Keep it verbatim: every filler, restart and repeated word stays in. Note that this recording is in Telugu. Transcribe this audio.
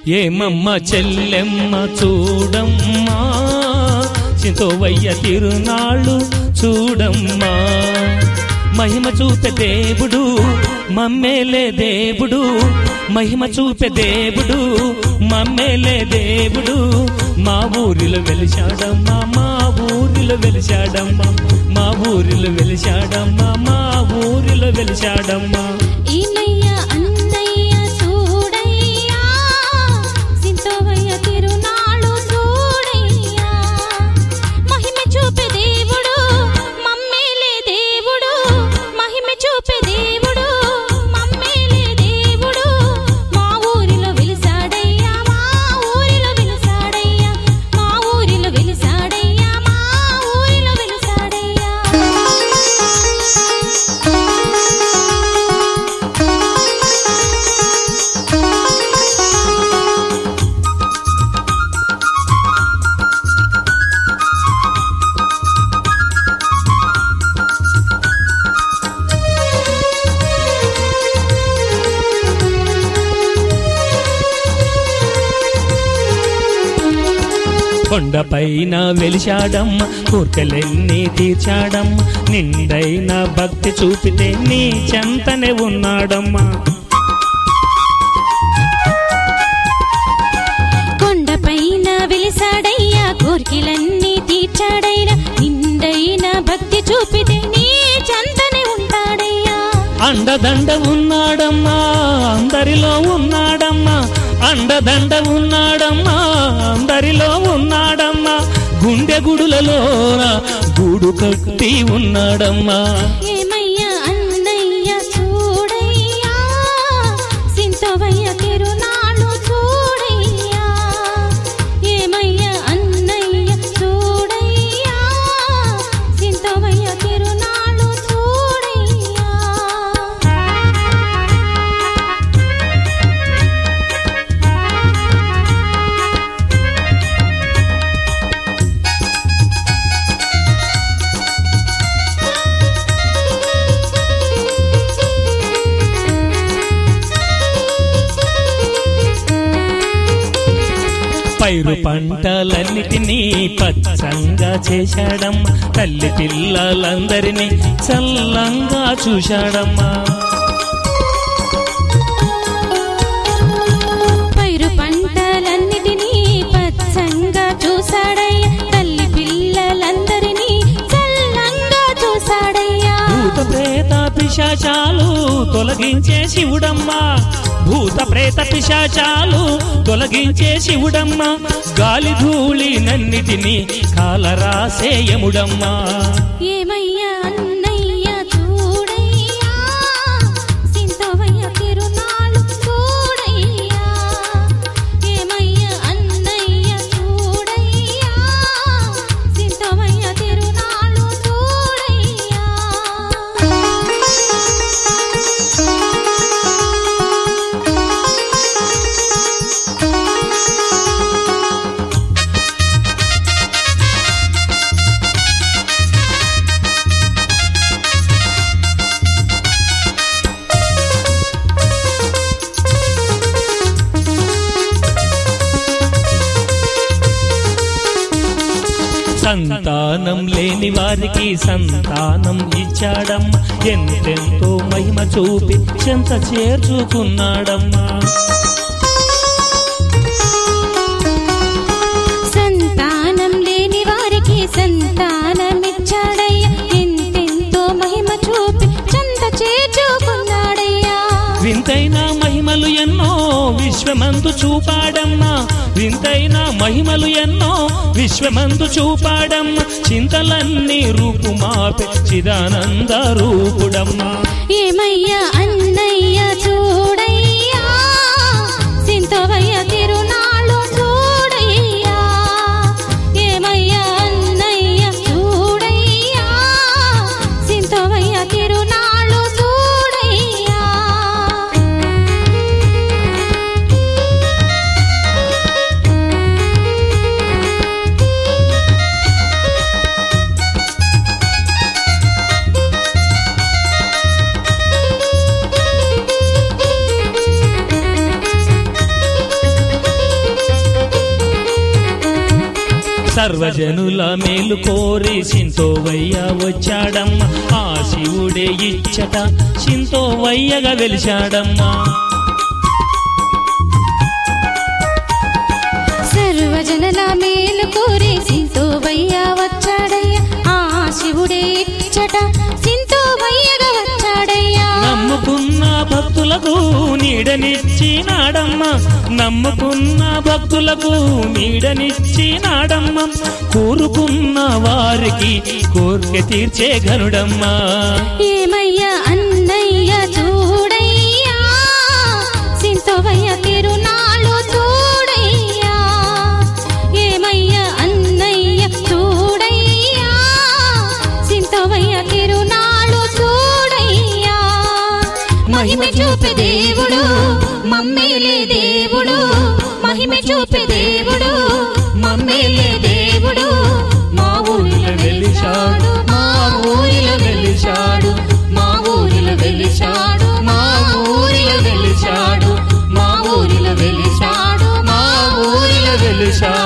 ఏమమ్మ చెల్లెమ్మ చూడమ్మా చింతోవయ్య తిరునాళ్ళు చూడమ్మా మహిమ చూపే దేవుడు మమ్మేలే దేవుడు మహిమ చూపే దేవుడు మమ్మేలే దేవుడు మా ఊరిలో వెలిశాడమ్మా మా ఊరిలో వెలిశాడమ్మా మా ఊరిలో వెలిశాడమ్మా మా ఊరిలో వెలిశాడమ్మా కొండపైన వెలిశాడమ్మ కోర్కెలెన్ని తీర్చాడమ్మ నిండైన భక్తి చూపితే నీ చెంతనే ఉన్నాడమ్మా కొండపైన వెలిశాడయ్యా కోర్కెలన్నీ తీర్చాడయ్యా నిండైన భక్తి చూపితే నీ చెంతనే ఉంటాడయ్యా అండదండ ఉన్నాడమ్మా అందరిలో ఉన్నాడమ్మా అండదండ ఉన్నాడమ్మా అందరిలో ఉన్నాడమ్మా గుండె గుడులలోన గూడు కట్టి ఉన్నాడమ్మా ఏమయ్యా అన్నయ్య చూడయ్యా సింతోవయ్య తిరునాళ్ళు చూడయ్యా ఏమయ్యా అన్నయ్య చూడయ్యా సింతోవయ్య తిరునాళ్ళు చూడయ్యా పైరు పంటలన్నిటినీ పచ్చంగా చేశాడమ్మా తల్లి పిల్లలందరినీ చల్లంగా చూశాడమ్మా పైరు పంటలన్నిటినీ పచ్చంగా చూశాడయ్యా తల్లి పిల్లలందరినీ చల్లంగా చూశాడయ్యా భూత ప్రేత పిశాచాలు తొలగించే శివుడమ్మా భూత ప్రేత పిశాచాలు తొలగించే శివుడమ్మా గాలి ధూళి నన్నిటిని కాలరాసేయముడమ్మా ఏమయ్యా అన్నయ్య చూడయ్యా సింతోవయ్య తిరునాళ్ళు చూడయ్యా ఏమయ్యా అన్నయ్య చూడయ్యా సింతోవయ్య తిరునాళ్ళు చూడయ్యా సంతానం లేని వారికి సంతానం ఇచ్చాడమ్మా ఎంతెంతో మహిమ చూపి చెంత చేర్చుకున్నాడమ్మా సంతానం లేని వారికి సంతానమిచ్చాడయ్యా ఎంతెంతో మహిమ చూపి చెంత చేర్చుకున్నాడయ్యా వింతైన మహిమలు ఎన్నో విశ్వమందు చూపాడమ్మా వింతైన మహిమలు ఎన్నో విశ్వమందు చూపాడమ్మా చింతలన్నీ రూపుమాపే చిదానంద రూపుడమ్మా ఏమయ్యా అన్నయ్య చూడయ్యా సింతోవయ్య తిరునాళ్ళు చూడయ్యా ఏమయ్యా అన్నయ్య చూడయ్యా సింతోవయ్య తిరునాళ్ళు చూడయ్యా సర్వజనుల మేలు కోరి సింతోవయ్య వచ్చాడమ్మ ఆ శివుడే ఇచ్చట సింతోవయ్యగా వెలిశాడమ్మా సర్వజనుల మేలు కోరి సింతోవయ్య వచ్చాడయ్యా ఆ శివుడే ఇచ్చట సింతోవయ్యగా వచ్చాడయ్యా నమ్ముకున్న భక్తులకు నీడనిచ్చినాడమ్మ నమ్ముకున్న భక్తులకు నీడనిచ్చినాడమ్మ కోరుకున్న వారికి కోరిక తీర్చే ఘనుడమ్మా ఏమయ్యా అన్నయ్య చూడయ్యా సింతోవయ్య తిరునాళ్ళు చూడయ్యా ఏమయ్యా అన్నయ్య చూడయ్యా సింతోవయ్య తిరునాళ్ళు చూడయ్యా మహిమ చూపే దేవుడు మమ్మేలే దేవుడు మహిమ చూపే దేవుడు మమ్మేలే దేవుడు మా ఊరిలో వెలిశాడు మా ఊరిలో వెలిశాడు మా ఊరిలో వెలిశాడు మా ఊరిలో వెలిశాడు మా ఊరిలో వెలిశాడు మా ఊరిలో వెలిశాడు